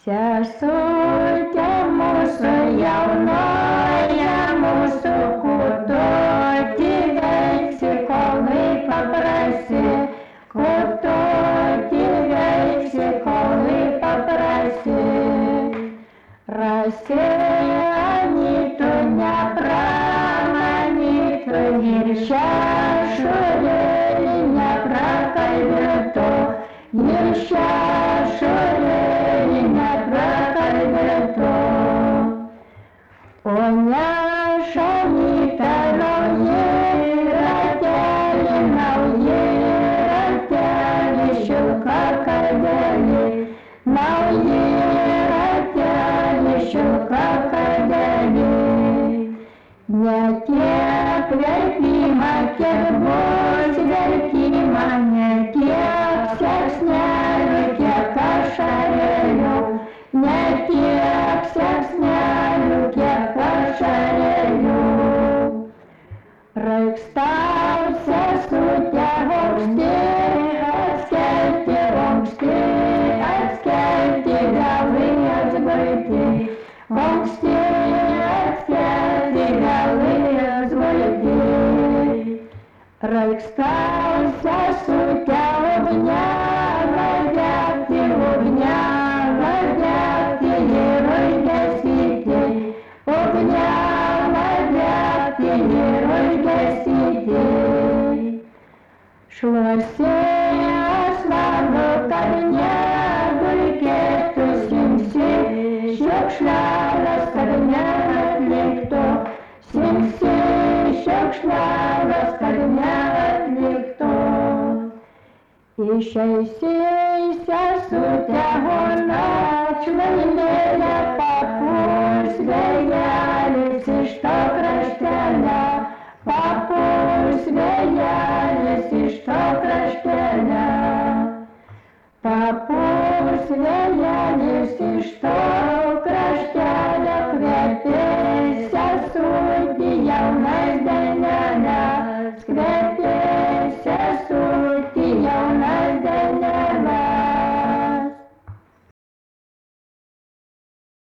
Sesutė mūsų jaunoja, mūsų kutoti veiksi, kolai paprasi, kutoti veiksi, kolai paprasi. Rasi anytų nepramanytų ir šešurėlį neprakalbėtų, ir šešurėlį neprakalbėtų. O nešanyta nauji rateli, šilka kardelį, nauji rateli, šilka kardelį. Ne tiek verkimą, kiek bus verkimą, ne tiek seksnelių, kiek ašarėlių, ne tiek seksnelių, kiek ašarėlių. Raikstau sesutę aukšti, atskelti aukšti, atskelti galai atgulti, aukšti atskelti galai atgulti. Raikstau sesutę ugnia, vadegti ugnia, vadegti ir užgesyti, ugnia, vadegti ir užgesyti. Šluosi aslanų, kad nedulkėtų, skinsi šiukšleles, kad neatliktų, skinsi šiukšleles, kad neatliktų. Išeisi sesutę ona, šlainėlę papūs vėjelis iš to kraštelio, papūs vėjelis iš to kraštelio, papūs vėjelis iš to